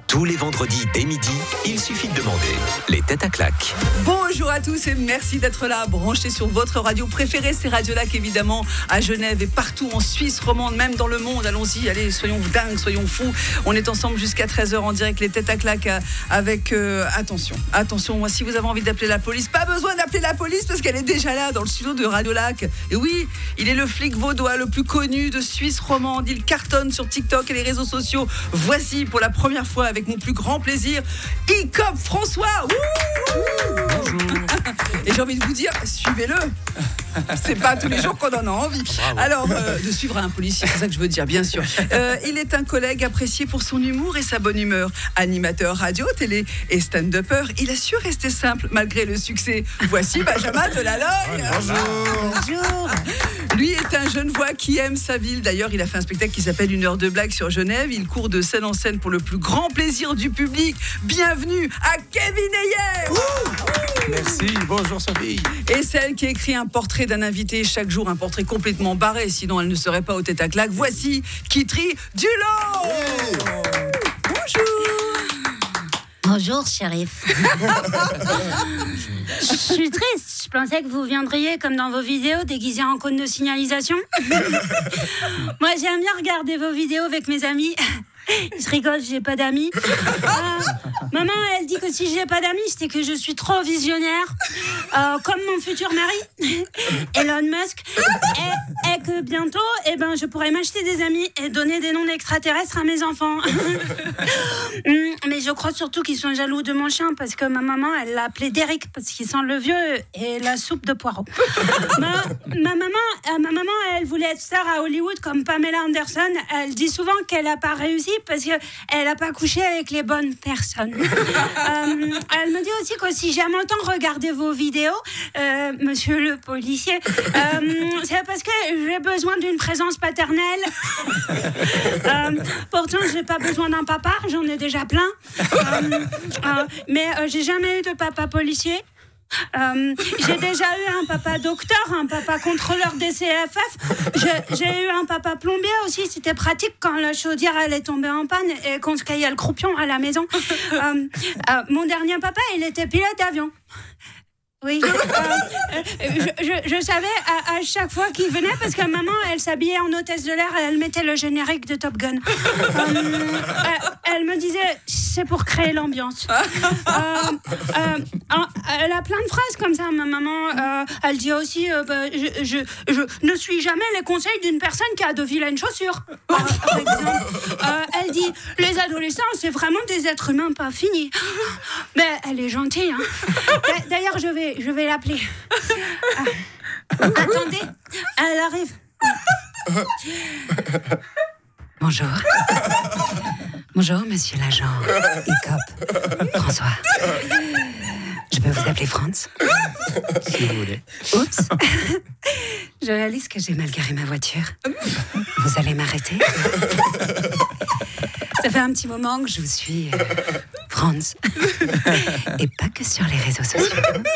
Tous les vendredis dès midi, il suffit de demander les têtes à claques. Bonjour à tous et merci d'être là, branchés sur votre radio préférée. C'est Radio Lac évidemment à Genève et partout en Suisse romande, même dans le monde. Allons-y, allez, soyons dingues, soyons fous. On est ensemble jusqu'à 13h en direct, les têtes à claques avec... Attention, moi, si vous avez envie d'appeler la police, pas besoin d'appeler la police parce qu'elle est déjà là dans le studio de Radio Lac. Et oui, il est le flic vaudois le plus connu de Suisse romande. Il cartonne sur TikTok et les réseaux sociaux. Voici pour la première fois avec mon plus grand plaisir, ICOP François. Bonjour. Et j'ai envie de vous dire, suivez-le. C'est pas tous les jours qu'on en a envie. Bravo. Alors, de suivre un policier, c'est ça que je veux dire, bien sûr. Il est un collègue apprécié pour son humour et sa bonne humeur. Animateur radio, télé et stand-upper, il a su rester simple malgré le succès. Voici Benjamin Delaloy. Bonjour. Lui est un jeune voix qui aime sa ville. D'ailleurs, il a fait un spectacle qui s'appelle 1 heure de blague sur Genève. Il court de scène en scène pour le plus grand plaisir du public. Bienvenue à Kevin Ayer. Merci, bonjour Sophie. Et celle qui écrit un portrait d'un invité chaque jour, un portrait complètement barré, sinon elle ne serait pas aux têtes à claques. Voici Kitry Dulot. Bonjour. Bonjour, shérif. Je suis triste. Je pensais que vous viendriez, comme dans vos vidéos, déguisés en cône de signalisation. Moi, j'aime bien regarder vos vidéos avec mes amis. Je rigole, j'ai pas d'amis. Maman, elle dit que si j'ai pas d'amis, c'est que je suis trop visionnaire. Comme mon futur mari, Elon Musk. Et que bientôt, je pourrais m'acheter des amis et donner des noms d'extraterrestres à mes enfants. Mais je crois surtout qu'ils sont jaloux de mon chien parce que ma maman, elle l'a appelé Derek parce qu'il sent le vieux et la soupe de poireaux. Ma maman, elle voulait être star à Hollywood comme Pamela Anderson. Elle dit souvent qu'elle a pas réussi parce qu'elle n'a pas couché avec les bonnes personnes. Elle me dit aussi que si j'aime autant regarder vos vidéos, monsieur le policier, c'est parce que j'ai besoin d'une présence paternelle. Pourtant, je n'ai pas besoin d'un papa, j'en ai déjà plein. Mais j'ai jamais eu de papa policier. J'ai déjà eu un papa docteur, un papa contrôleur des CFF. J'ai eu un papa plombier aussi. C'était pratique quand la chaudière allait tomber en panne et qu'on se caillait le croupion à la maison. Mon dernier papa, il était pilote d'avion. Oui, je savais à chaque fois qu'il venait parce que maman, elle s'habillait en hôtesse de l'air et elle mettait le générique de Top Gun. Elle me disait, c'est pour créer l'ambiance. Elle a plein de phrases comme ça, ma maman. Elle dit aussi, je ne suis jamais les conseils d'une personne qui a de vilaines chaussures. Par exemple, elle dit, les adolescents, c'est vraiment des êtres humains pas finis. Mais elle est gentille. Hein. D'ailleurs, je vais l'appeler. Attendez, elle arrive. Bonjour. Bonjour, monsieur l'agent ICOP François. Je peux vous appeler Franz? Si vous voulez. Oups. Je réalise que j'ai mal garé ma voiture. Vous allez m'arrêter? Ça fait un petit moment que je vous suis, Franz. Et pas que sur les réseaux sociaux.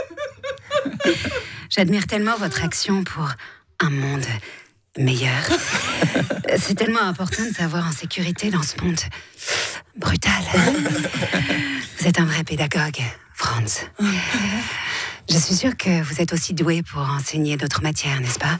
J'admire tellement votre action pour un monde meilleur. C'est tellement important de savoir en sécurité dans ce monde brutal. Vous êtes un vrai pédagogue, Franz. Je suis sûre que vous êtes aussi doué pour enseigner d'autres matières, n'est-ce pas?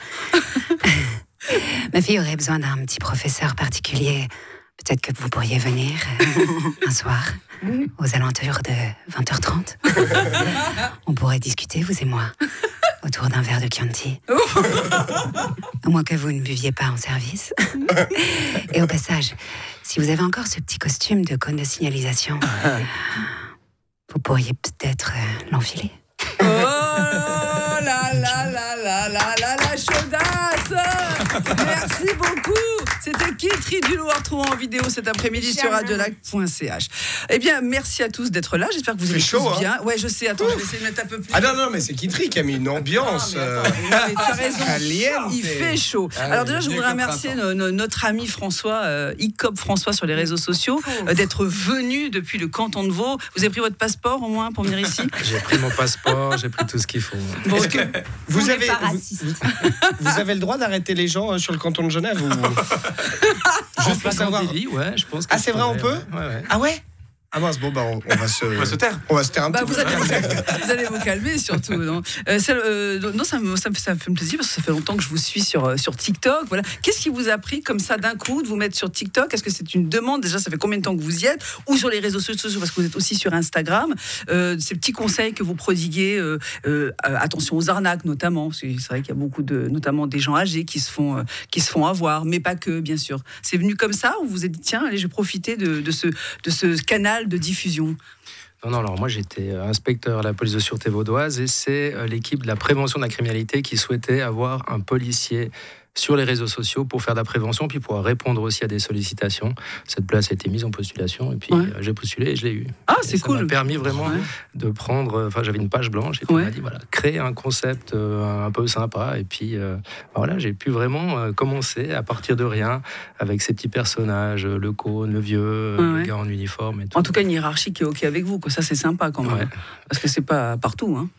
Ma fille aurait besoin d'un petit professeur particulier. Peut-être que vous pourriez venir un soir, aux alentours de 20h30. On pourrait discuter, vous et moi, autour d'un verre de Chianti. À moins que vous ne buviez pas en service. Et au passage, si vous avez encore ce petit costume de cône de signalisation, vous pourriez peut-être l'enfiler. Oh là là là là là là la chaudasse. Merci beaucoup. C'était Kitry Dulot à retrouver en vidéo cet après-midi sur radiolac.ch. Eh bien, merci à tous d'être là. J'espère que vous allez tous bien. Ouais, je sais. Attends, je vais essayer de mettre un peu plus. Ah non, mais c'est Kitry qui a mis une ambiance. Tu as raison. Il fait chaud. Alors déjà, je voudrais remercier notre ami François, ICOP François sur les réseaux sociaux, d'être venu depuis le canton de Vaud. Vous avez pris votre passeport au moins pour venir ici? J'ai pris mon passeport, j'ai pris tout ce qu'il faut. Bon, Est-ce que vous avez le droit d'arrêter les gens sur le canton de Genève ou... Juste pour savoir. Délit, ouais, je pense que c'est vrai, on peut ouais. Ah ouais? Ah mince, bon, on va se taire. On va se taire un petit peu. Vous allez vous calmer surtout. Non, non ça me fait plaisir parce que ça fait longtemps que je vous suis sur TikTok. Voilà. Qu'est-ce qui vous a pris comme ça d'un coup de vous mettre sur TikTok ? Est-ce que c'est une demande ? Déjà, ça fait combien de temps que vous y êtes ? Ou sur les réseaux sociaux, parce que vous êtes aussi sur Instagram. Ces petits conseils que vous prodiguez, attention aux arnaques notamment. Parce que c'est vrai qu'il y a beaucoup notamment des gens âgés qui se font avoir, mais pas que, bien sûr. C'est venu comme ça ou vous vous êtes dit, tiens, allez, je vais profiter de ce canal de diffusion ? Non, alors moi j'étais inspecteur à la police de sûreté vaudoise et c'est l'équipe de la prévention de la criminalité qui souhaitait avoir un policier sur les réseaux sociaux pour faire de la prévention puis pour répondre aussi à des sollicitations. Cette place a été mise en postulation et puis j'ai postulé et je l'ai eu. Ah, c'est cool. Ça m'a permis vraiment de prendre... Enfin, j'avais une page blanche et puis on m'a dit, voilà, créer un concept un peu sympa et puis voilà, j'ai pu vraiment commencer à partir de rien avec ces petits personnages, le cône, le vieux, le gars en uniforme et tout. En tout cas, une hiérarchie qui est OK avec vous, quoi. Ça, c'est sympa quand même. Ouais. Parce que c'est pas partout, hein.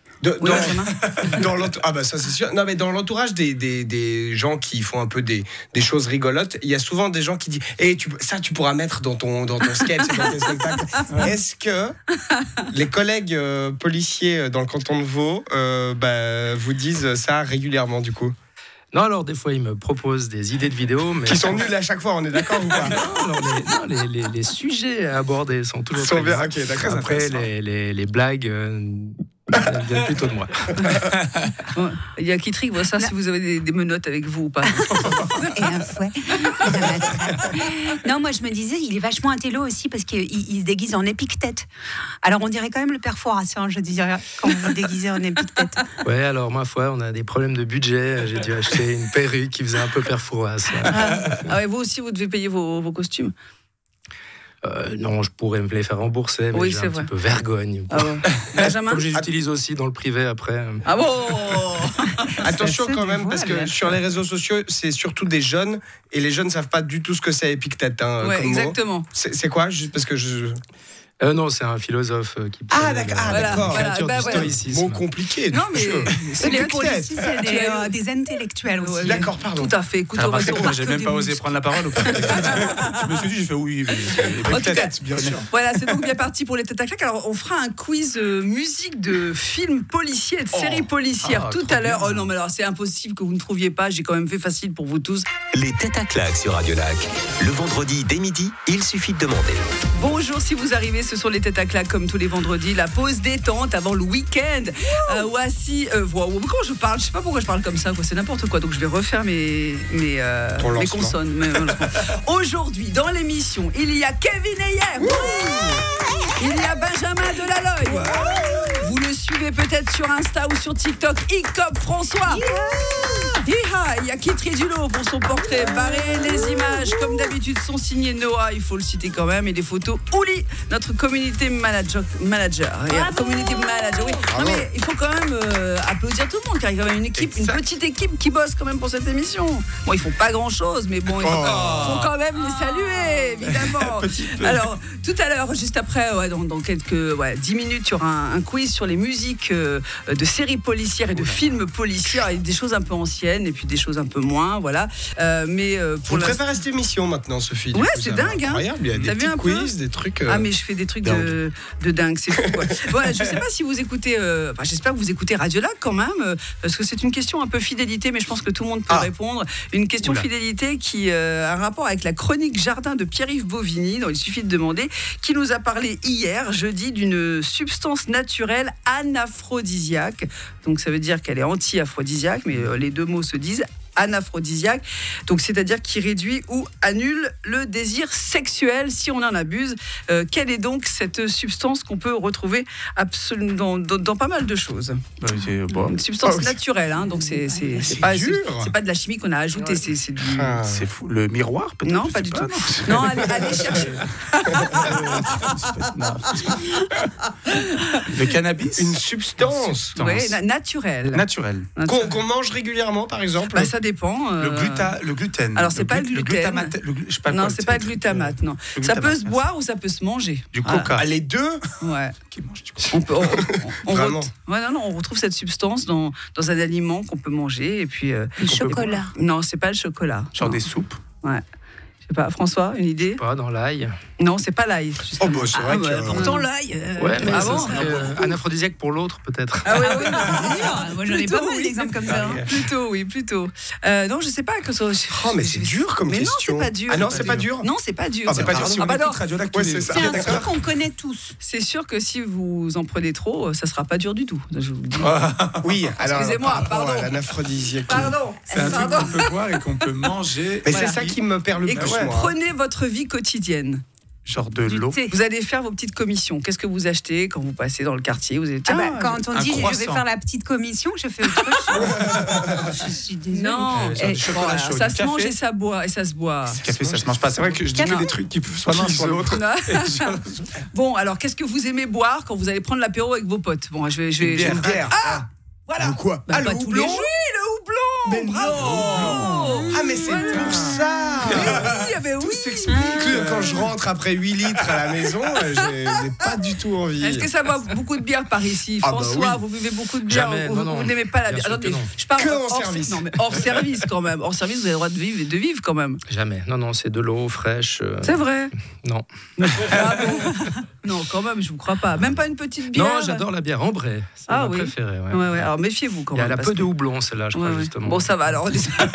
Ça c'est sûr. Non, mais dans l'entourage des gens qui font un peu des choses rigolotes, il y a souvent des gens qui disent tu pourras mettre dans ton sketch, dans tes spectacles. Est-ce que les collègues policiers dans le canton de Vaud vous disent ça régulièrement du coup? Non, alors des fois ils me proposent des idées de vidéos, mais qui sont nuls à chaque fois, on est d'accord ou pas? Non, les sujets à aborder sont toujours bien. Ok, d'accord. Après les blagues. Bien plutôt de moi. Il y a qui trique ça si vous avez des menottes avec vous ou pas. Et un fouet. Non, moi je me disais, il est vachement intello aussi parce qu'il se déguise en Épictète. Alors on dirait quand même le père Fouras, je dirais, quand vous vous déguisez en Épictète. Ouais, alors ma foi, on a des problèmes de budget. J'ai dû acheter une perruque qui faisait un peu père Fouras. Ah ouais, vous aussi, vous devez payer vos costumes. Non, je pourrais me les faire rembourser, mais j'ai un petit peu vergogne. Ah bon. Benjamin, comme je les utilise aussi dans le privé après. Ah bon. Attention quand même, parce que sur les réseaux sociaux, c'est surtout des jeunes, et les jeunes ne savent pas du tout ce que c'est Épictète. Ouais, exactement. C'est quoi? Juste parce que non, c'est un philosophe qui... d'accord. Bon, compliqué. Non, mais c'est les policiers, c'est des intellectuels aussi. D'accord, pardon. Tout à fait. Écoute, j'ai même pas osé prendre la parole. Je me suis dit, j'ai fait oui. Peut-être, bien sûr. Voilà, c'est donc bien parti pour les têtes à claques. Alors, on fera un quiz musique de films policiers, de séries policières tout à l'heure. Oh non, mais alors c'est impossible que vous ne trouviez pas. J'ai quand même fait facile pour vous tous. Les têtes à claques sur Radio Lac. Le vendredi dès midi, il suffit de demander. Bonjour, si vous arrivez, ce sont les têtes à claques comme tous les vendredis, la pause détente avant le week-end. Voici, comment je parle? Je sais pas pourquoi je parle comme ça, quoi. C'est n'importe quoi. Donc je vais refaire mes consonnes. Aujourd'hui, dans l'émission, il y a Kevin Ayer. Il y a Benjamin Delaloy. Vous le suivez peut-être sur Insta ou sur TikTok, Icop François. Il y a Kit Ridulo pour son portrait barré. Les images, comme d'habitude, sont signées Noah, il faut le citer quand même, et des photos Ouli, notre community manager. Community manager, oui. Non mais il faut quand même applaudir tout le monde, car il y a quand même une petite équipe qui bosse quand même pour cette émission. Bon, ils font pas grand-chose, mais bon, il faut quand même les saluer, évidemment. Alors, tout à l'heure, juste après, dans quelques 10 minutes, il y aura un quiz sur les musiques de séries policières et de films policiers, et des choses un peu anciennes et puis des choses un peu moins, voilà. Pour préparer cette émission maintenant, Sophie. Ouais, c'est dingue, hein. Incroyable, il y a des petits quiz, des trucs. Ah, mais je fais des trucs de dingue, c'est fou. Voilà, je sais pas si vous écoutez. J'espère que vous écoutez Radio Lac quand même, parce que c'est une question un peu fidélité, mais je pense que tout le monde peut répondre. Une question fidélité qui a un rapport avec la chronique Jardin de Pierre-Yves Bovigny, dont il suffit de demander, qui nous a parlé hier, jeudi, d'une substance naturelle anaphrodisiaque. Donc ça veut dire qu'elle est anti-aphrodisiaque, mais les deux mots se disent anaphrodisiaque, donc c'est-à-dire qui réduit ou annule le désir sexuel si on en abuse. Quelle est donc cette substance qu'on peut retrouver absolument dans pas mal de choses? Une substance naturelle, hein, donc c'est pas de la chimie qu'on a ajoutée, c'est du... C'est fou. Le miroir peut-être? Non, pas du tout. Non, allez chercher. Le cannabis? Une substance naturelle. Qu'on mange régulièrement, par exemple? Ça dépend. Le gluten. Alors, c'est pas le gluten. Non, c'est pas le glutamate, non. Ça peut se boire ou ça peut se manger. Du coca. Les deux? Ouais. Qui mange du coca. On retrouve cette substance dans un aliment qu'on peut manger. Et puis, le chocolat. Non, c'est pas le chocolat. Genre des soupes? Ouais. Je sais pas, François, une idée? Pas dans l'ail. Non, c'est pas l'ail. Oh, bah, c'est vrai que. Pourtant, l'ail. Ouais, mais ah ça bon serait un aphrodisiaque pour l'autre, peut-être. Ah oui, Moi, j'en ai pas mal d'exemples comme ça. Plutôt. Non, je sais pas que ça. Oh, mais c'est dur comme mais question. non, c'est pas dur. Ah non, c'est pas dur. Non, c'est pas dur. Ah, C'est pas dur si on bah non. écoute Radio Lac tous Ouais, les- c'est ça. C'est un D'accord. truc qu'on connaît tous. C'est sûr que si vous en prenez trop, ça sera pas dur du tout. Je vous le dis. Oui, alors. Excusez-moi, par rapport pardon. à l'anaphrodisiaque. Pardon. C'est un truc qu'on peut boire et qu'on peut manger. Mais Voilà. c'est ça qui me perd le Et plus, que moi. prenez votre vie quotidienne. Genre de l'eau. Vous allez faire vos petites commissions. Qu'est-ce que vous achetez quand vous passez dans le quartier? Vous allez Ah tiens, bah, quand on un dit je vais croissant. faire la petite commission, je fais autre chose. Je suis désolée. non, genre du chocolat voilà, chaud, ça du se mange café. et ça boit et ça se boit. Le café, ça se mange pas. C'est vrai que je dis que Non. des trucs qui soit l'un soit l'autre. Non. Bon, alors qu'est-ce que vous aimez boire quand vous allez prendre l'apéro avec vos potes? Bon, je vais. Une bière. Ah, voilà. Quoi? Bah, Le pas tous les houblon? jours. Oui, le houblon. Mais Bravo. Ah, mais c'est Voilà. pour ça. Oui, mais oui. Que quand je rentre après 8 litres à la maison, j'ai pas du tout envie. Est-ce que ça boit beaucoup de bière par ici? Ah bah François, oui. vous buvez beaucoup de bière? Jamais, Vous, non, vous non. n'aimez pas la Bien bière? sûr que Attendez, non. je parle Que en hors service. Non, mais hors service quand même. Hors service, vous avez le droit de vivre quand même. Jamais. Non, c'est de l'eau fraîche. C'est vrai. Non. Ah bon. Non, quand même, je vous crois pas. Même pas une petite bière. Non, j'adore la bière ambrée. C'est Ah ma oui. préférée. Ouais. Ouais. Alors méfiez-vous quand Il y a même. la parce peu de que- houblon, celle-là, je crois, Ouais, ouais. justement. Bon, ça va, alors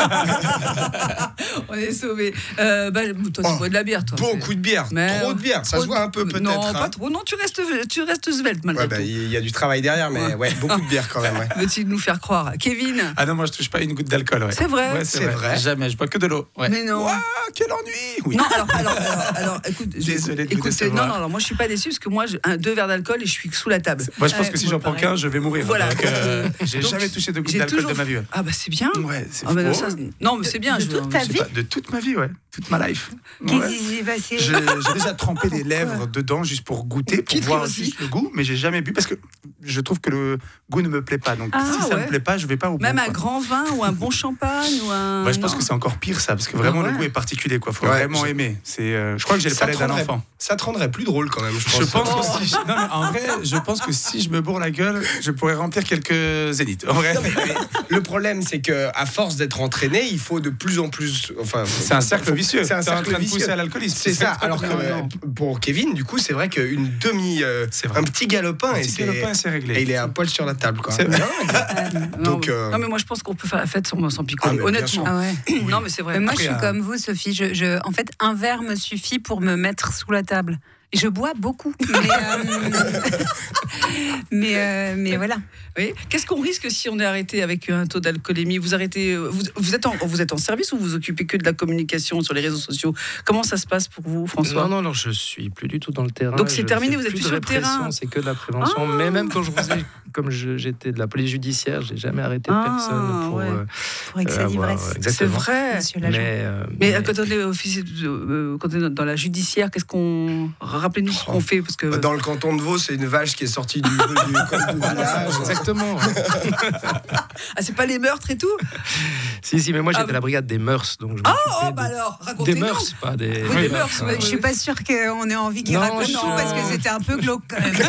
on est sauvés. Toi, tu bois de la bière, toi. Beaucoup de bière. Mais Trop de bière. Ça trop se voit un peu peut-être. Non, hein. pas trop. Non, tu restes svelte malgré Ouais, bah, tout. il y a du travail derrière, mais ouais, beaucoup de bière quand même. Ouais. Veux-tu nous faire croire? Kevin? Ah non, moi je touche pas une goutte d'alcool. Ouais. C'est vrai? Ouais, C'est vrai. Jamais, je bois que de l'eau. Ouais. Mais non. Ouah, quel ennui. Oui. Non, alors, écoute, Désolé de vous écoute, décevoir. non, moi je suis pas déçu parce que moi, 2 verres d'alcool et je suis sous la table. Moi je pense que si moi, j'en prends pareil. qu'un, je vais mourir. Voilà. Donc, j'ai Donc, jamais touché de goutte j'ai d'alcool toujours- de ma vie. Ouais. Ah bah c'est bien. Ouais, c'est Ah bah, faux. ça, non, mais c'est bien. de je toute ta Je sais vie pas, de toute ma vie, ouais. Toute ma life. Qu'est-ce Ouais. qui s'est passé J'ai déjà trempé des lèvres dedans juste pour goûter, pour Qui voir aussi. juste le goût, mais j'ai jamais bu parce que je trouve que le goût ne me plaît pas. Donc Ah, si ça ouais. me plaît pas, je vais pas au bout. Même un quoi. grand vin ou un bon champagne ou un. Ouais, je pense non. que c'est encore pire ça, parce que vraiment Ah ouais. le goût est particulier, quoi. Faut Ouais, vraiment aimer. C'est, je crois que j'ai le Ça palais te d'un rendrait- enfant. Ça te rendrait plus drôle quand même, je pense. Je pense que si, non, mais en vrai, je pense que si je me bourre la gueule, je pourrais remplir quelques zéniths. En vrai, Mais le problème, c'est que à force d'être entraîné, il faut de plus en plus. Enfin, c'est un cercle vicieux. C'est un T'es en cercle train de vicieux. pousser à l'alcoolisme. C'est ça. Alors que non. pour Kevin, du coup, c'est vrai qu'une C'est vrai. un petit galopin, Un et petit c'est galopin, c'est réglé. et il est à poil sur la table, quoi. C'est vrai. Non, Donc, non, mais moi je pense qu'on peut faire la fête sans picoler. Ah, mais bien Honnêtement. sûr. Ah ouais. Non, mais c'est vrai. Moi, Après, je suis comme vous, Sophie. En fait, un verre me suffit pour me mettre sous la table. Je bois beaucoup, mais voilà. Oui. Qu'est-ce qu'on risque si on est arrêté avec un taux d'alcoolémie? Vous arrêtez, vous êtes en service ou vous vous occupez que de la communication sur les réseaux sociaux? Comment ça se passe pour vous, François? Non, je suis plus du tout dans le terrain. Donc c'est Je terminé, fais vous êtes plus de sur le répression, terrain. C'est que de la prévention. Ah. Mais même quand j'étais de la police judiciaire, j'ai jamais arrêté personne pour. ouais. Pour excès d'ivresse. C'est exactement. vrai. Monsieur l'agent. Mais quand on est officier, quand on est dans la judiciaire, qu'est-ce qu'on rappelez-nous ce qu'on fait parce que Dans le canton de Vaud, c'est une vache qui est sortie du code du village. Exactement. c'est pas les meurtres et tout. si, mais moi j'étais Ah, à la brigade des mœurs, donc je Oh m'occupais bah de- alors, des racontez-nous. mœurs, pas des. Oui, des mœurs, ouais. Je suis pas sûre qu'on ait envie qu'il Non, raconte je- tout parce que c'était un peu glauque quand même.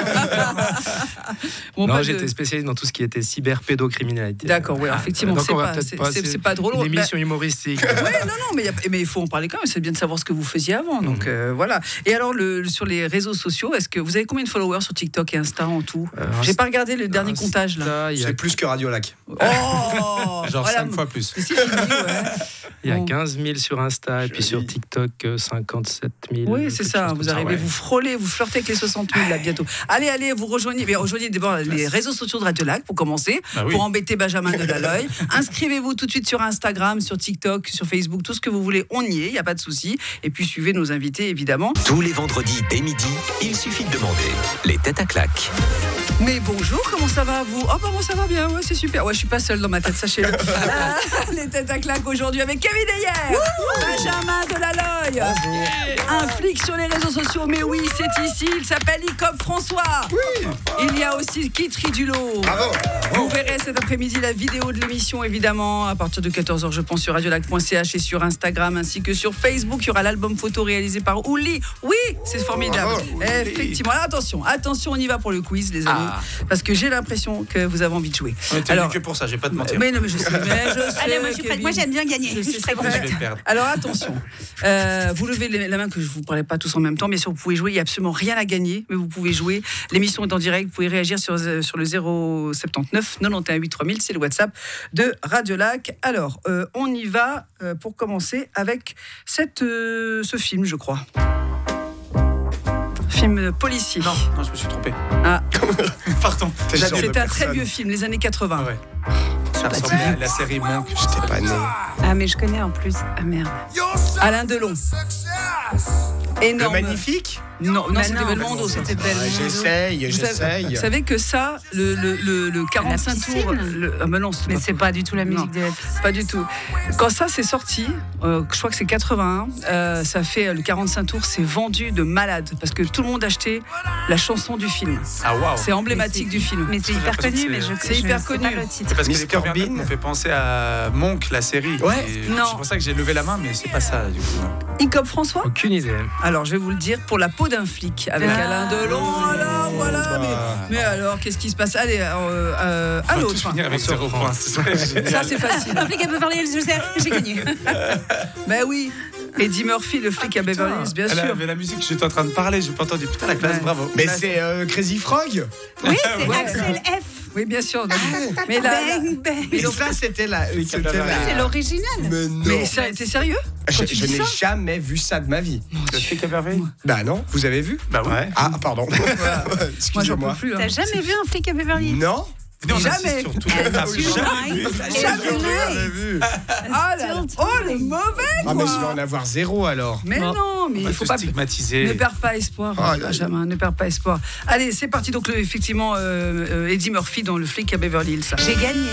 Bon, Non, pas de- j'étais spécialisé dans tout ce qui était cyberpédocriminalité. D'accord, oui, effectivement, Donc c'est on va pas, peut-être c'est- pas- c'est pas drôle. Une émission humoristique. Ouais, non, mais il faut en parler quand même. C'est bien de savoir ce que vous faisiez avant. Donc voilà. Et alors, sur les réseaux sociaux, est-ce que vous avez combien de followers sur TikTok et Insta en tout? J'ai pas regardé le dernier Insta, comptage là. Il y a, C'est plus que Radio Lac. Oh, Genre voilà. 5 fois plus. Mais si, je me dis, ouais. il y a Bon. 15 000 sur Insta et puis sur Joli. TikTok 57 000. Oui, c'est quelque ça. chose comme Vous arrivez, ouais. vous frôlez, vous flirtez avec les 60 000 là bientôt. Allez, vous rejoignez d'abord les réseaux sociaux de Radio Lac pour commencer, Bah oui. pour embêter Benjamin Delaloy. Inscrivez-vous tout de suite sur Instagram, sur TikTok, sur Facebook, tout ce que vous voulez, on y est, il n'y a pas de souci. Et puis suivez nos invités évidemment. Tous les vendredis dès midi, il suffit de demander. Les têtes à claques. Mais bonjour, comment ça va vous? Oh bah moi ça va bien, ouais, c'est super. Ouais, je suis pas seule dans ma tête, sachez-le. Les têtes à claques aujourd'hui avec Kevin Deyer, Benjamin Delaloy, un flic sur les réseaux sociaux, mais oui, c'est ici, il s'appelle Icop François. Il y a aussi Kit Ridulot. Bravo. Vous verrez cet après-midi la vidéo de l'émission, évidemment, à partir de 14h, je pense, sur radiolac.ch et sur Instagram, ainsi que sur Facebook. Il y aura l'album photo réalisé par Ouli. Oui, c'est formidable. Bravo, Ouli. Effectivement. Alors, attention, on y va pour le quiz, les amis. parce que j'ai l'impression que vous avez envie de jouer. Ouais, t'es venu que pour ça, je vais pas te mentir. Mais non, mais je sais. Allez, moi, je suis prête. Moi, j'aime bien gagner. Je sais, c'est vrai. Je vais perdre. Alors attention, vous levez la main, que je vous parlais pas tous en même temps. Bien sûr, vous pouvez jouer. Il n'y a absolument rien à gagner, mais vous pouvez jouer. L'émission est en direct. Vous pouvez réagir sur le 079 91 8 3000. C'est le WhatsApp de Radio Lac. Alors, on y va pour commencer avec ce film, je crois. Film policier. Non, je me suis trompé. Ah. Pardon. C'est un très vieux film, les années 80. Ouais. Ça ressemble à la série Monk. J'étais pas né. Ah, mais je connais en plus. Ah, merde. Alain Delon. Énorme. Le Magnifique. Non, c'était non, Belmondo. C'était Belmondo. J'essaye. Vous savez que ça, le 45 tours. Mais c'est pas du tout la musique de la piscine. Pas du tout. Quand ça c'est sorti, je crois que c'est 81, ça fait le 45 tours, c'est vendu de malade parce que tout le monde achetait la chanson du film. Ah waouh. C'est emblématique du film. Mais c'est hyper connu, mais c'est hyper sais connu. pas le titre. C'est parce que les Mr. premières notes Bean. m'ont fait penser à Monk, la série. Ouais. Et Non. C'est pour ça que j'ai levé la main, mais c'est pas ça du coup. Icop François. Aucune idée. Alors je vais vous le dire, pour la peau d'un flic avec Alain Delon. Alors voilà, mais alors qu'est-ce qui se passe? Allez, à l'autre. Finir avec 0 points. Ça c'est facile. Le flic à Beverly Hills, je sais, j'ai gagné. Ben oui. Eddie Murphy, le flic à Beverly Hills, bien sûr. Mais la musique, j'étais en train de parler, j'ai pas entendu. Putain, la classe, Ouais. bravo. Mais c'est Crazy Frog. Oui, c'est Ouais. Axel F. Oui, bien sûr. Mais là, Bang, bang. Et ça, c'était la. C'est l'original. Mais non. mais t'es sérieux? Quand tu Je dis n'ai ça jamais vu ça de ma vie. Le flic à Beverly. Bah non, vous avez vu? Bah oui. Ah, pardon. Moi, j'en peux Excusez-moi. plus. T'as jamais vu un flic à Beverly Hills? Non. Venez, on Jamais. insiste sur toutes les tables. Jamais vu. Jamais vu. Ah là là. Oh, le mauvais, Ah, mais quoi. je vais en avoir 0 alors. Mais non, mais il Il faut faut pas. stigmatiser. Ne perds pas espoir, Ah, Benjamin, ne perds pas espoir. Allez, c'est parti. Donc, effectivement, Eddie Murphy dans Le flic à Beverly Hills. J'ai gagné.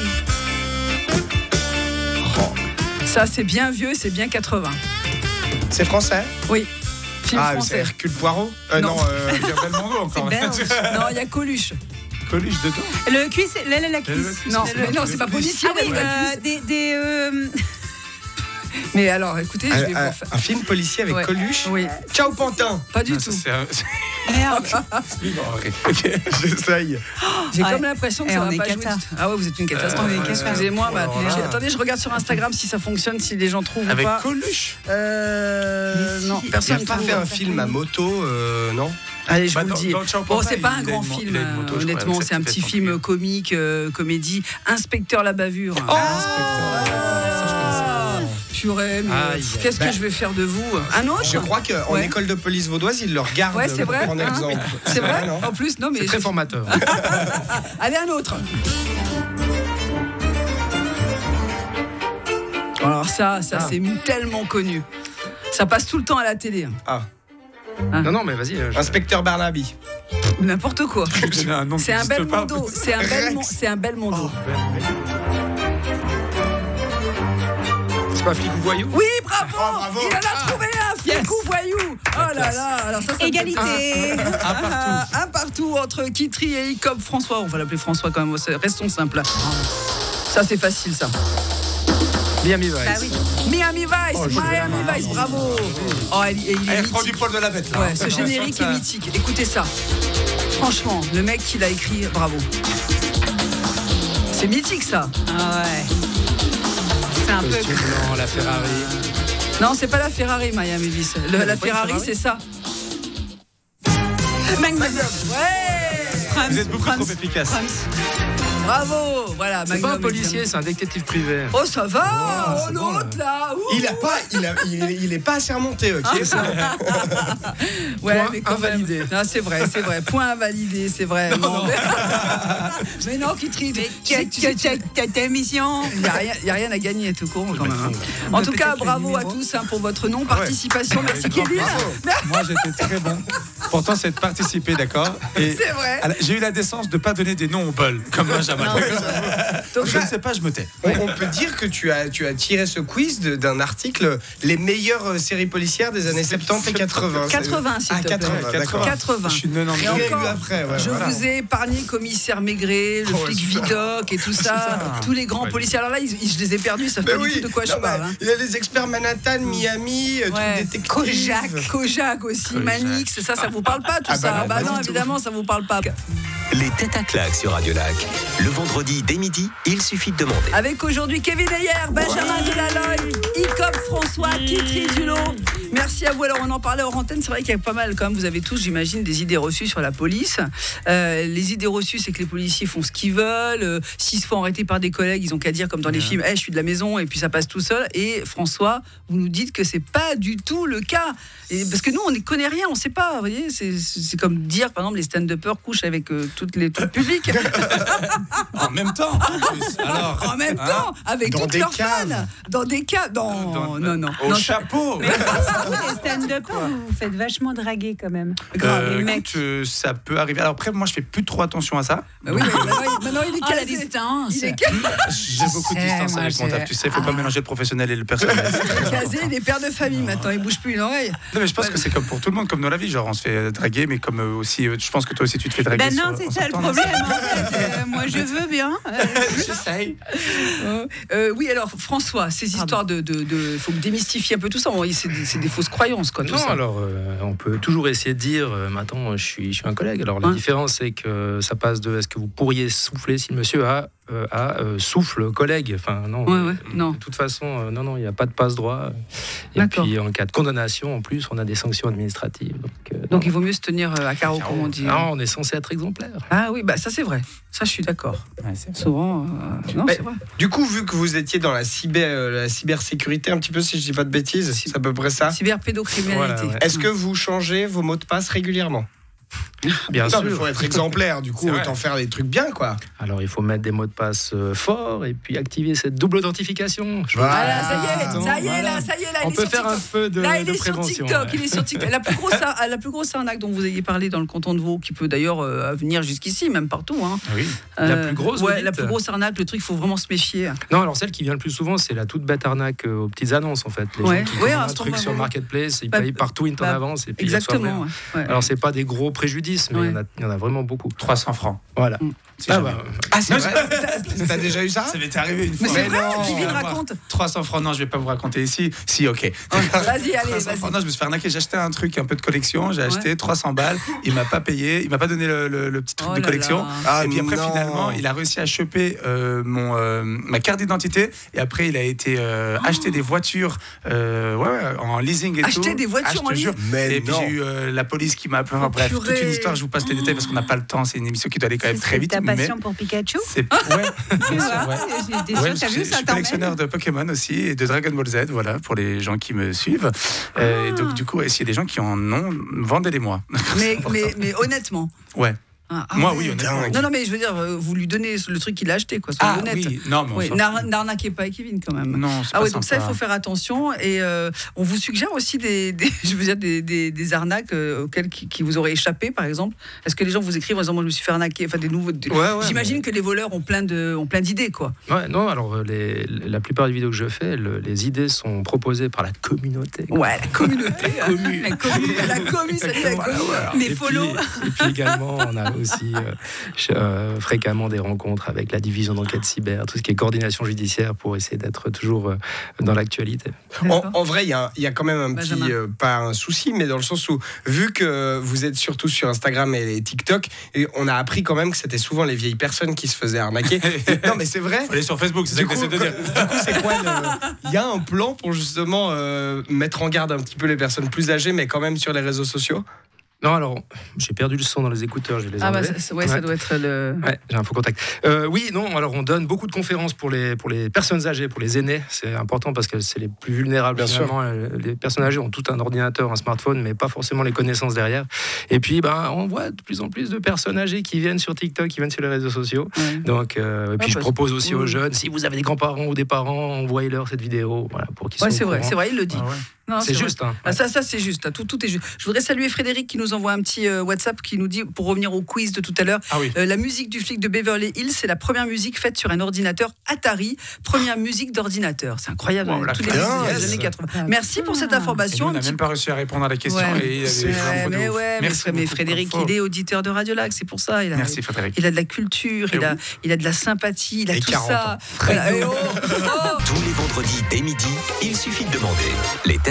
Ça, c'est bien vieux, c'est bien 80. C'est français? Oui, film Ah, c'est français. Hercule Poirot? Non. Non, Il y a Belmondo encore. belge. Non, il y a Coluche. Coluche dedans. Le cuisse, la cuisse. Non, mais non, c'est pas policier. Ah oui, mais mais alors, écoutez, je vais vous faire. Un film policier avec Ouais. Coluche? Oui, Ciao Pantin. pas du Non, tout. ça, c'est Merde. Ok, j'essaye. J'ai Ouais. comme l'impression que Et ça on va est pas jouer. cata. Ah ouais, vous êtes une catastrophe. on est cata. Excusez-moi. Bah, Oh là là. attendez, je regarde sur Instagram si ça fonctionne, si les gens trouvent avec ou pas. Coluche. Non, Il personne n'a pas trouve. fait un film à moto, non? Allez, je Bah, vous le dans- dis. dans le Ciao Bon, Pantin, c'est pas un il a grand une film, moto, je crois, honnêtement. avec C'est un cette petit tête film en comique, comédie. Inspecteur la bavure. Oh, Purée, mais Aïe. qu'est-ce que Bah, je vais faire de vous? Un autre? Je crois qu'en Ouais. école de police vaudoise, ils le regardent Ouais, c'est pour vrai. prendre hein. exemple. C'est vrai. non? En plus, non, mais C'est très formateur. allez, un autre. Alors ça, c'est tellement connu. Ça passe tout le temps à la télé. Ah, Non, mais vas-y. Inspecteur Barnaby. N'importe quoi. C'est un nom qui C'est un n'existe pas. Belmondo. C'est un Belmondo. C'est pas flic ou voyou? Oui, bravo. Oh, bravo. Il en a trouvé un. Flic ou voyou. Oh là là. Alors ça me fait Égalité. un partout entre Kitry et Icop François. On va l'appeler François quand même. Restons simples. Ça c'est facile ça. Miami Vice. Bah oui. Miami Vice. Miami Vice. Bravo. Oh, il est Elle reprend du mythique. poil de la bête là. Ouais, ce générique est mythique. Écoutez ça. Franchement, le mec qui l'a écrit, bravo. C'est mythique ça. Ah ouais. C'est un peu. Costume blanc, la Ferrari. Non, c'est pas la Ferrari, Miami Vice. La pas une Ferrari, Ferrari c'est ça. Magnum. Ouais. Vous êtes beaucoup trop efficace. Bravo. Voilà. C'est pas un Magnum, policier, c'est un détective privé. Oh, ça va. Oh, c'est bon, l'autre là. Ouh. Il est pas assez remonté, ok? Ouais, Point mais quand invalidé. même. Non, c'est vrai. Point invalidé, c'est vrai. Non, mais non, Kitry, Ta mission. il n'y a rien à gagner, tout court quand même. hein. On En peut tout cas, peut-être le bravo à numéro. tous hein, pour votre non-participation. Merci Kevin. Moi j'étais très bon. Pourtant c'est de participer, d'accord. Et C'est vrai. j'ai eu la décence de ne pas donner des noms au bol, comme Benjamin. Donc, Je ne sais pas, je me tais. On peut dire que tu as tiré ce quiz d'un article les meilleures séries policières des années 70 et 80. 80, s'il Ah, te plaît. 80, d'accord. 80. Je suis de Et 90. J'ai encore, lu après, ouais, je voilà. vous ai épargné commissaire Maigret, le Oh, flic super. Vidocq et tout ça, tous les grands Ouais. policiers. Alors là, je les ai perdus, ils savent Mais pas oui, du tout de quoi je non, parle. bah, hein. il y a les experts Manhattan, Miami, Ouais. trucs détectives. Kojak aussi, Manix, ça vous parle pas tout Ah bah ça? non, Bah pas non, du tout. évidemment, ça vous parle pas. Les têtes à claques sur Radio Lac. Le vendredi dès midi, il suffit de demander. Avec aujourd'hui Kevin Ayer, Benjamin Delaloy, Icop François, Kitri Dulot. Merci à vous. Alors on en parlait hors antenne, c'est vrai qu'il y a pas mal quand même, vous avez tous j'imagine des idées reçues sur la police. Les idées reçues c'est que les policiers font ce qu'ils veulent, s'ils se font arrêter par des collègues, ils ont qu'à dire comme dans les films, je suis de la maison et puis ça passe tout seul. Et François, vous nous dites que c'est pas du tout le cas. Et parce que nous on n'y connaît rien, on sait pas, vous voyez, c'est comme dire par exemple les stand-uppers couchent avec tout le public. En même temps. Alors, en même temps, avec dans toutes des leurs caves. fans. Dans des caves. Non. Au chapeau. Mais vous, les stand-uppers, vous faites vachement draguer quand même. Les mecs. Écoute, ça peut arriver. Alors après, moi, je fais plus trop attention à ça. Bah oui, maintenant il est Ah, la casé. distance. Il est casé. J'ai beaucoup de distance moi, avec mon j'ai- taf. Tu sais, faut pas mélanger le professionnel et le personnel. Il est père de famille maintenant, il bouge plus une oreille. Non, mais je pense que c'est comme pour tout le monde, comme dans la vie. Genre, on se fait draguer, mais comme aussi, je pense que toi aussi, tu te fais draguer. Ben non, en c'est ça le sortant, non, problème. En fait. Moi, je veux bien. J'essaye. Oui, alors François, ces histoires faut démystifier un peu tout ça. C'est des fausses croyances, quoi. Tout Non, ça. alors on peut toujours essayer de dire maintenant je suis un collègue. Alors la différence c'est que ça passe de est-ce que vous pourriez souffler si le monsieur a souffle collègue. Enfin non. Ouais, non. De toute façon non, il n'y a pas de passe droit. Et D'accord. puis en cas de condamnation en plus on a des sanctions administratives. Donc il vaut mieux se tenir à carreau, comme on dit. Non, on est censé être exemplaire. Ah oui, bah ça c'est vrai. Ça je suis d'accord. Ouais, c'est vrai. Souvent, non, Mais- c'est vrai. Du coup, vu que vous étiez dans la cybersécurité, un petit peu, si je dis pas de bêtises, c'est à peu près ça. Cyberpédocriminalité. Voilà, ouais. Est-ce que vous changez vos mots de passe régulièrement? Bien Non, mais il sûr. faut être exemplaire, du coup, C'est vrai. autant faire des trucs bien, quoi. Alors il faut mettre des mots de passe forts et puis activer cette double authentification. Voilà, ça y est, Voilà. là, On il est peut sur faire un TikTok. peu de, Là, il de est sur prévention. TikTok. ouais. Il est sur TikTok. La plus grosse arnaque dont vous ayez parlé dans le canton de Vaud, qui peut d'ailleurs venir jusqu'ici, même partout. Hein. Oui. La plus grosse, vous Ouais, dites la plus grosse arnaque. Le truc, il faut vraiment se méfier. Non, alors celle qui vient le plus souvent, c'est la toute bête arnaque aux petites annonces en fait. Les Ouais. gens qui Ouais, commandent à un ce truc moment-là, sur ouais. Marketplace, ils Bah, payent par tweet en bah, avance et puis ils reçoivent Exactement. rien. Ouais. Alors c'est pas des gros préjudices, mais Ouais. il y en a vraiment beaucoup. 300 francs. Voilà. Si Ah jamais. bah, Ah, c'est vrai. T'as déjà eu ça? Ça m'est arrivé une Mais fois. c'est vrai, non. Kevin raconte. 300 francs, non, je vais pas vous raconter ici. Si, ok. Vas-y, allez, 300 francs, vas-y. non, je me suis fait arnaquer. J'ai acheté un truc un peu de collection. J'ai acheté 300 balles. Il m'a pas payé. Il m'a pas donné le petit truc Oh de là collection. là. Ah, Et puis après, non. finalement, il a réussi à choper ma carte d'identité. Et après, il a été acheter des voitures en leasing et tout. Acheter des voitures Ah, je te en jure. Mais Et puis non. j'ai eu la police qui m'a appelé. Enfin, bref, toute purée. une histoire. Je vous passe les détails parce qu'on n'a pas le temps. C'est une émission qui doit aller quand même très vite. Ta Mais passion pour Pikachu. c'est ouais, bien sûr, ouais. J'étais Ouais, sûre, t'as je vu, suis ça t'emmène. collectionneur de Pokémon aussi et de Dragon Ball Z, voilà, pour les gens qui me suivent. Et donc, du coup, s'il y a des gens qui en ont, vendez-les-moi. Mais honnêtement. Ouais. Ah, Moi, ouais. oui, honnêtement. Dingue. Non, mais je veux dire, vous lui donnez le truc qu'il a acheté, quoi. Soyez honnête. oui, non, mais on Oui, s'en fout. n'arnaquez pas Kevin quand même. Non, c'est Ah pas oui, donc ça, il sympa. faut faire attention. Et on vous suggère aussi je veux dire, des arnaques auxquelles qui vous auraient échappé, par exemple. Est-ce que les gens vous écrivent en disant, moi, je me suis fait arnaquer, enfin, des nouveaux. Ouais, J'imagine que les voleurs ont plein d'idées, quoi. ouais, non, alors la plupart des vidéos que je fais, les idées sont proposées par la communauté. Ouais, la communauté. La commu. La commu, salut la commu. Les Et follow. puis également, on a aussi fréquemment des rencontres avec la division d'enquête cyber, tout ce qui est coordination judiciaire pour essayer d'être toujours dans l'actualité. En vrai, il y a quand même un petit, Benjamin. pas un souci, mais dans le sens où, vu que vous êtes surtout sur Instagram et TikTok, et on a appris quand même que c'était souvent les vieilles personnes qui se faisaient arnaquer. Non, mais c'est vrai. Faut aller sur Facebook, c'est ça Du que coup, j'essaie de dire. c'est quoi il y a un plan pour justement mettre en garde un petit peu les personnes plus âgées, mais quand même sur les réseaux sociaux? Non, alors, j'ai perdu le son dans les écouteurs, je vais les Ah, bah, enlever. ça doit être le. Ouais, j'ai un faux contact. Oui, non, alors on donne beaucoup de conférences pour les personnes âgées, pour les aînés. C'est important parce que c'est les plus vulnérables. Bien finalement. Les personnes âgées ont tout un ordinateur, un smartphone, mais pas forcément les connaissances derrière. Et puis, on voit de plus en plus de personnes âgées qui viennent sur TikTok, qui viennent sur les réseaux sociaux. Ouais. Donc, et puis je parce- propose aussi aux oui. jeunes, si vous avez des grands-parents ou des parents, envoyez-leur cette vidéo, voilà, pour qu'ils Ouais, soient c'est au vrai, courant. c'est vrai, il le dit. Ah ouais. Non, C'est vrai. juste, hein. Ah, ça c'est juste. Hein. Tout est juste. Je voudrais saluer Frédéric qui nous envoie un petit WhatsApp qui nous dit, pour revenir au quiz de tout à l'heure, Ah oui. la musique du flic de Beverly Hills, c'est la première musique faite sur un ordinateur Atari. Première musique d'ordinateur. C'est incroyable. Wow, la Tous les classe. musiques des Yes. années 80. Merci pour cette Ah. Et nous, information. on Un n'a petit même pas réussi à répondre à la question. Ouais. Et il y a des Ouais, infos de mais ouf. ouais, Merci mais beaucoup, Frédéric, bravo. il est auditeur de Radio Lac, c'est pour ça. Merci Frédéric. Il a de la culture, Et il a de la sympathie, il a Et tout 40 ça. ans. Voilà. Et oh, oh. Tous les vendredis dès midi, il suffit de demander. Les têtes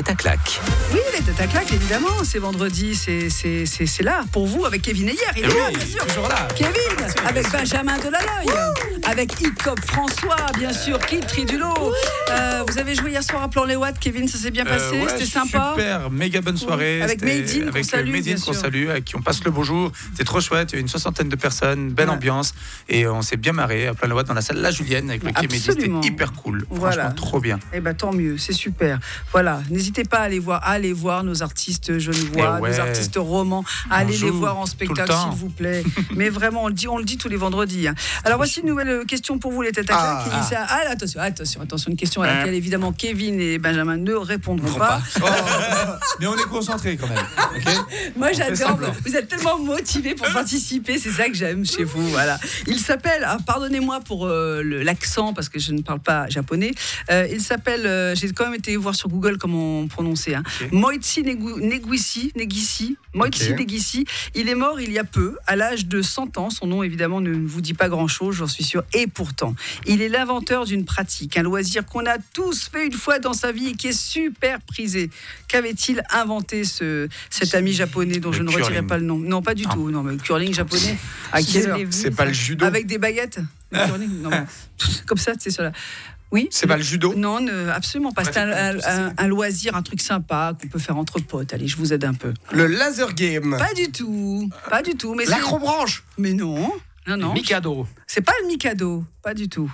tête à claque. Oui, les têtes à claque, évidemment. C'est vendredi, c'est là pour vous avec Kevin et hier. Il est là, bien sûr. Toujours là. Kevin, avec Benjamin Delaloy, avec Icop François, bien sûr, Kid Tridulo. Vous avez joué hier soir à Plan-les-Ouates, Kevin, ça s'est bien passé, c'était sympa. Super, méga bonne soirée. Avec Made in qu'on salue, Made in bien qu'on sûr. salue, avec qui on passe le bonjour. C'était trop chouette, il y a une 60aine de personnes, belle ambiance. Et on s'est bien marré à Plan-les-Ouates dans la salle La Julienne avec le Kemedi. Absolument. C'était hyper cool. Voilà. Franchement, trop bien. Eh ben tant mieux, c'est super. Voilà, n'hésitez pas à aller voir nos artistes genevois, nos artistes romans. Allez les voir en spectacle, s'il vous plaît. Mais vraiment, on le dit tous les vendredis. Hein. Alors voici une nouvelle question pour vous, les têtes à claque. Attention, une question à laquelle évidemment Kevin et Benjamin ne répondront pas. Mais on est concentrés quand même. Okay. Moi j'adore. Vous êtes tellement motivés pour participer, c'est ça que j'aime chez vous. Voilà. Il s'appelle, pardonnez-moi pour l'accent parce que je ne parle pas japonais. Il s'appelle, j'ai quand même été voir sur Google comment on prononçait. Hein. Okay. Moitsi Neguisi. Moitsi Neguisi. Il est mort il y a peu, à l'âge de 100 ans. Son nom évidemment ne vous dit pas grand-chose, j'en suis sûre. Et pourtant, il est l'inventeur d'une pratique, un loisir qu'on a tous fait une fois dans sa vie et qui est super prisé. Qu'avait-il inventé cet ami japonais dont je ne retirerai pas le nom? Non, pas du tout. Non, mais le curling japonais. À quelle heure? C'est pas le judo. Avec des baguettes. Le curling, non, comme ça, c'est cela. Oui. C'est pas le judo? Non, absolument pas. C'est un loisir, un truc sympa qu'on peut faire entre potes. Allez, je vous aide un peu. Le laser game? Pas du tout. Mais l'acrobranche? Mais non. Le Mikado? C'est pas le Mikado, pas du tout.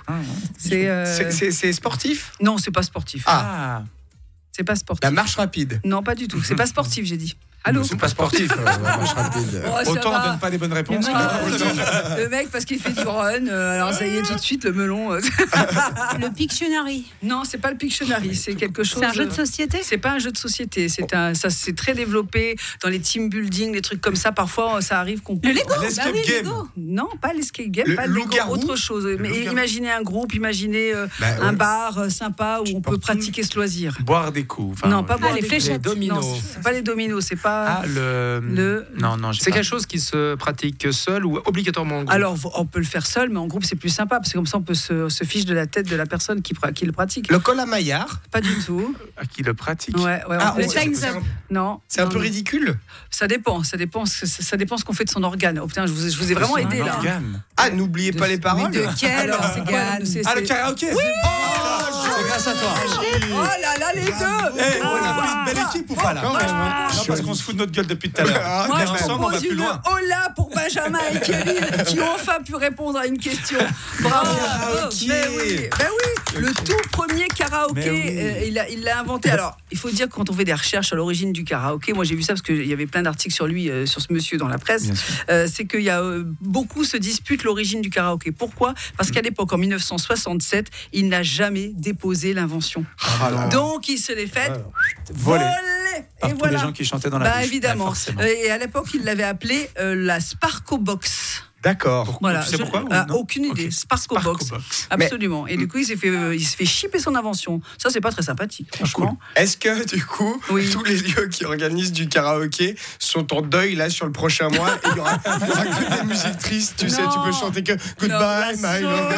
C'est sportif? Non, c'est pas sportif. C'est pas sportif. La marche rapide? Non, pas du tout. C'est pas sportif, j'ai dit. Allô? C'est pas sportif, la marche rapide. Autant on donne pas des bonnes réponses. Le mec, parce qu'il fait du run, alors ça y est, tout de suite, le melon. Le Pictionary. Non, c'est pas le Pictionary, c'est quelque chose. C'est un jeu de société? C'est pas un jeu de société, ça c'est très développé dans les team building, des trucs comme ça. Parfois, ça arrive qu'on. Le Lego. L'escape game. Non, pas l'escape game, pas le Lego, autre chose. Mais imaginez un groupe, imaginez un bar sympa où on peut pratiquer ce loisir. Boire des coups. Non, pas boire les des fléchettes. coups. Les dominos. Non, c'est pas les dominos, c'est pas. Non, c'est quelque chose qui se pratique seul ou obligatoirement en groupe? Alors, on peut le faire seul, mais en groupe, c'est plus sympa, parce que comme ça, on peut se fiche de la tête de la personne qui le pratique. Le col à maillard? Pas du tout. Qui le pratique? Le Time's Up. Non. C'est un peu ridicule? Ça dépend ce qu'on fait de son organe. Oh putain, je vous ai vraiment aidé, là. N'oubliez pas les paroles. Mais de quel organe? Le karaoké. Oui. C'est grâce à toi. Oh là là, les deux. On a fait une belle équipe ou pas là? Non, parce qu'on se fout de notre gueule depuis tout à l'heure. Moi, Mais je ensemble, on va propose plus une loin. hola pour Benjamin et Kevin qui ont enfin pu répondre à une question. Bravo. Ben oui, le tout premier karaoké, il l'a inventé. Alors, il faut dire que quand on fait des recherches à l'origine du karaoké, moi j'ai vu ça parce qu'il y avait plein d'articles sur lui, sur ce monsieur dans la presse, c'est qu'il y a beaucoup se disputent l'origine du karaoké. Pourquoi? Parce qu'à l'époque, en 1967, il n'a jamais déposé l'invention. Donc, il se l'est fait voler. Par tous les gens qui chantaient dans la bouche. Évidemment. Et à l'époque, il l'avait appelé la Sparko Box. D'accord. Voilà. Tu sais pourquoi? Aucune idée. Sparko Box. Absolument. Et du coup, il s'est fait chipper son invention. Ça, c'est pas très sympathique, franchement. Est-ce que, du coup, tous les lieux qui organisent du karaoké sont en deuil là sur le prochain mois et il y aura que des musiques tristes, tu sais, tu peux chanter que Goodbye, my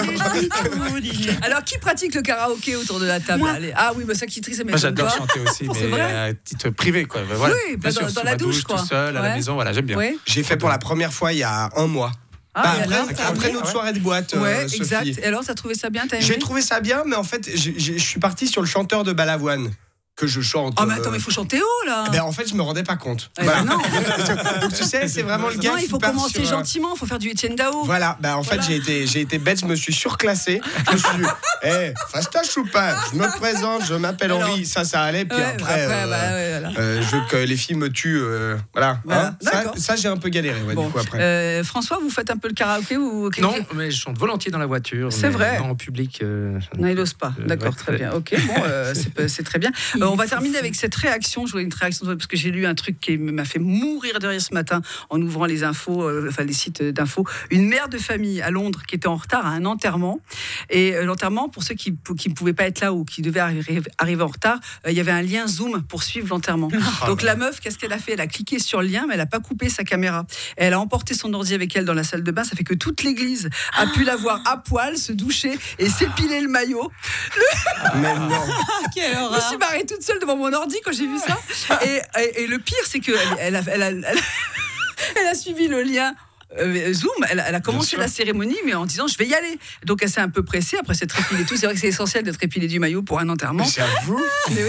love. Alors, qui pratique le karaoké autour de la table? Allez. Ah oui, ça qui triste, mais moi j'adore chanter aussi, mais à titre privé, quoi. Voilà. Oui, dans la douche, quoi. Tout seul, à la maison, voilà, j'aime bien. J'ai fait pour la première fois il y a un mois. Après notre soirée de boîte, Sophie. Exact. Et alors, t'as trouvé ça bien? J'ai trouvé ça bien, mais en fait, je suis parti sur le chanteur de Balavoine. Que je chante. Oh, mais attends, mais il faut chanter haut, là. En fait, je me rendais pas compte. Voilà. Non. Donc, tu sais, c'est vraiment le gars. Non, il faut commencer gentiment, il faut faire du Étienne Dao. Voilà, en fait, j'ai été bête, je me suis surclassé. Je me suis dit, Fasta Choupa, je me présente, je m'appelle Henri, ça allait. Puis après, je veux que les filles me tuent. Voilà. Ça, j'ai un peu galéré, du coup, après. François, vous faites un peu le karaoké ou... Non, mais je chante volontiers dans la voiture. C'est vrai. En public. Non, il n'ose pas. D'accord, très bien. Ok, bon, c'est très bien. On va terminer avec cette réaction. Je voulais une réaction parce que j'ai lu un truc qui m'a fait mourir de rire ce matin en ouvrant les infos, les sites d'infos. Une mère de famille à Londres qui était en retard à un enterrement. Et l'enterrement, pour ceux qui ne pouvaient pas être là ou qui devaient arriver en retard, il y avait un lien Zoom pour suivre l'enterrement. Donc la meuf, qu'est-ce qu'elle a fait? Elle a cliqué sur le lien, mais elle n'a pas coupé sa caméra. Et elle a emporté son ordi avec elle dans la salle de bain. Ça fait que toute l'église a pu la voir à poil, se doucher et s'épiler le maillot. Mais non. Je me suis barrée tout toute seule devant mon ordi quand j'ai vu ça. Et le pire, c'est qu'elle elle a suivi le lien. Zoom, elle a commencé la cérémonie, mais en disant je vais y aller. Donc elle s'est un peu pressée après s'être épilée tout. C'est vrai que c'est essentiel d'être épilé du maillot pour un enterrement. J'avoue.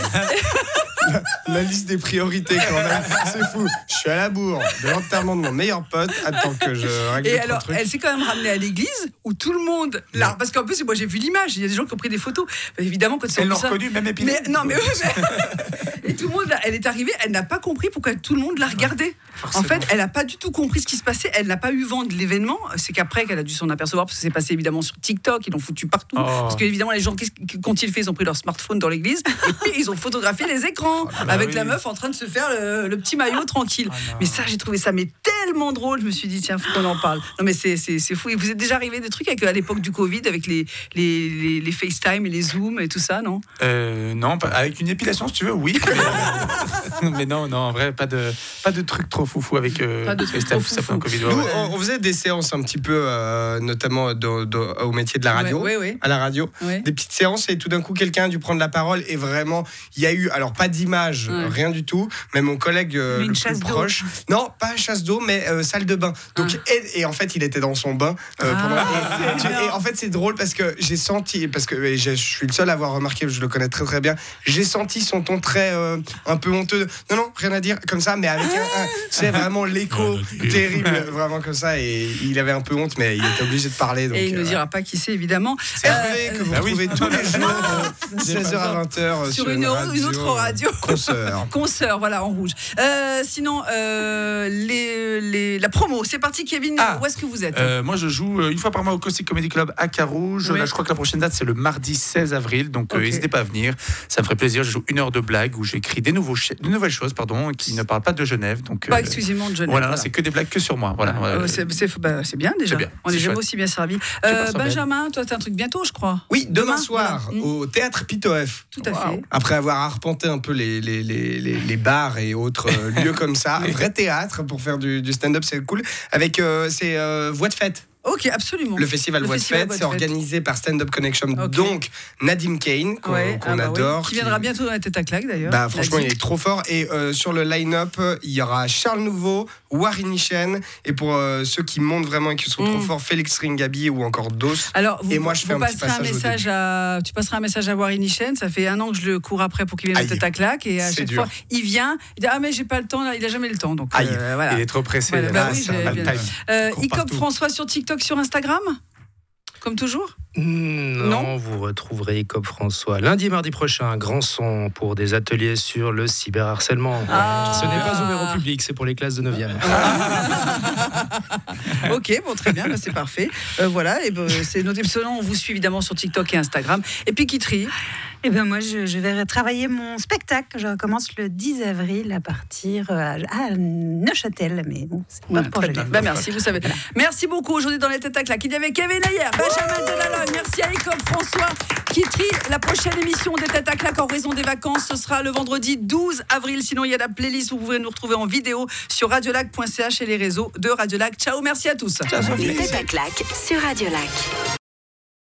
La liste des priorités quand même, c'est fou. Je suis à la bourre de l'enterrement de mon meilleur pote. Attends que je règle. Et alors, elle s'est quand même ramenée à l'église où tout le monde. Là, parce qu'en plus, moi j'ai vu l'image. Il y a des gens qui ont pris des photos. Évidemment, quand ils ont Elle vu l'a ça. reconnu, même épilée. Mais non, mais et tout le monde, elle est arrivée. Elle n'a pas compris pourquoi tout le monde la regardait. En fait, elle n'a pas du tout compris ce qui se passait. Elle n'a pas eu vent de l'événement. C'est qu'après qu'elle a dû s'en apercevoir parce que c'est passé évidemment sur TikTok. Ils l'ont foutu partout. Parce qu'évidemment, les gens, qu'ont-ils fait? Ils ont pris leur smartphone dans l'église et puis ils ont photographié les écrans avec la meuf en train de se faire le petit maillot tranquille. Mais ça, j'ai trouvé ça tellement drôle. Je me suis dit tiens, faut qu'on en parle. Non mais c'est fou. Et vous êtes déjà arrivé des trucs à l'époque du Covid avec les FaceTime et les Zoom et tout ça, non? Non, avec une épilation si tu veux, oui. Mais non, en vrai, pas de truc trop foufou avec FaceTime, tout ça pour le Covid. Nous, on faisait des séances un petit peu, notamment au métier de la radio, à la radio, des petites séances et tout d'un coup quelqu'un a dû prendre la parole et vraiment il y a eu, alors pas d'image, rien du tout, mais mon collègue le plus proche, non pas chasse d'eau mais salle de bain. Donc et en fait il était dans son bain et en fait c'est drôle parce que j'ai senti, parce que je suis le seul à avoir remarqué, je le connais très très bien, j'ai senti son ton très un peu honteux. Non rien à dire comme ça, mais avec c'est vraiment l'écho terrible, vraiment comme ça, et il avait un peu honte mais il était obligé de parler. Donc, et il ne dira pas qui c'est évidemment. C'est Hervé que vous retrouvez tous les jours de 16h à 20h sur une autre radio. Consoeur, voilà, en rouge. Sinon, la promo, c'est parti Kevin, où est-ce que vous êtes? Moi je joue une fois par mois au Caustic Comedy Club à Carouge. Là je crois que la prochaine date c'est le mardi 16 avril, donc n'hésitez pas à venir, ça me ferait plaisir. Je joue 1 heure de blagues où j'écris de nouvelles choses qui ne parlent pas de Genève. Donc, pas exclusivement de Genève. Voilà, c'est que des blagues que sur moi. Voilà. C'est bien déjà. On est jamais aussi bien servi. Benjamin, toi, t'as un truc bientôt, je crois. Oui, demain soir, au Théâtre Pitoef. Tout à fait. Après avoir arpenté un peu les bars et autres lieux comme ça, un vrai théâtre pour faire du stand-up, c'est cool. Avec Voix de Fête. Ok, absolument. Le festival Voix de Fête, c'est organisé par Stand Up Connection, donc Nadim Kane, qu'on adore. Qui viendra bientôt dans la tête à claque d'ailleurs. Franchement, il est trop fort. Et sur le line-up, il y aura Charles Nouveau, Warren Nishen, et pour ceux qui montent vraiment et qui sont trop forts, Félix Ringabi ou encore Dos. Alors, et moi, je fais un petit passage tu passeras un message à Warren Nishen. Ça fait 1 an que je le cours après pour qu'il vienne dans la tête à claque. Et à chaque fois, il vient. Il dit mais j'ai pas le temps. Il a jamais le temps. Donc, voilà. Il est trop pressé. Icop François sur TikTok, sur Instagram, comme toujours? Non, vous retrouverez Icop François lundi, mardi prochain, un grand son pour des ateliers sur le cyberharcèlement. Ce n'est pas ouvert au public, c'est pour les classes de 9e. Ok, bon, très bien, c'est parfait. Voilà, et c'est noté. On vous suit évidemment sur TikTok et Instagram. Et puis Kitri? Eh bien, moi, je vais travailler mon spectacle. Je recommence le 10 avril à partir à Neuchâtel. Mais bon, c'est pas pour Genève. Merci, vous savez. Merci beaucoup. Aujourd'hui, dans les têtes à claque, il y avait Kevin Ayer, Benjamin Delalogne. Merci à Icop François Kitri. La prochaine émission des têtes à claque en raison des vacances, ce sera le vendredi 12 avril. Sinon, il y a la playlist. Vous pouvez nous retrouver en vidéo sur radiolac.ch et les réseaux de Radio Lac. Ciao, merci à tous. Les têtes à claque sur Radio Lac.